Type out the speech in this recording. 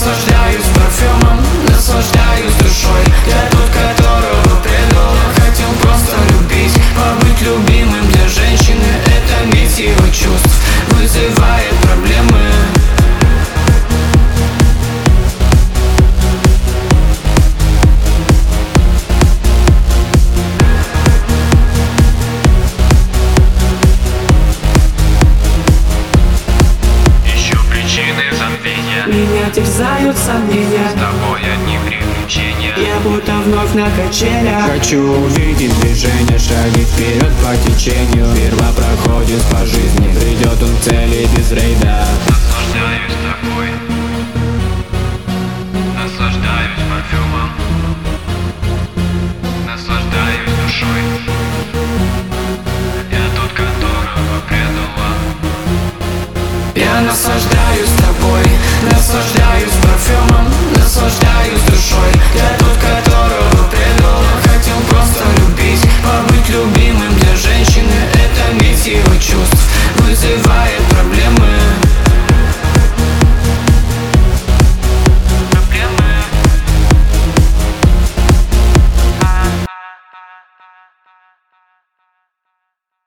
Наслаждаюсь парфюмом, наслаждаюсь душой. Я тот, которого предал. Я хотел просто любить, побыть любимым. Для женщины это месть его чувств вызывает проблемы. Меня терзают сомнения, с тобой одни приключения. я будто вновь на качелях. Хочу увидеть движение, шаги вперед по течению. Сперва проходит по жизни, придет он к цели без рейда.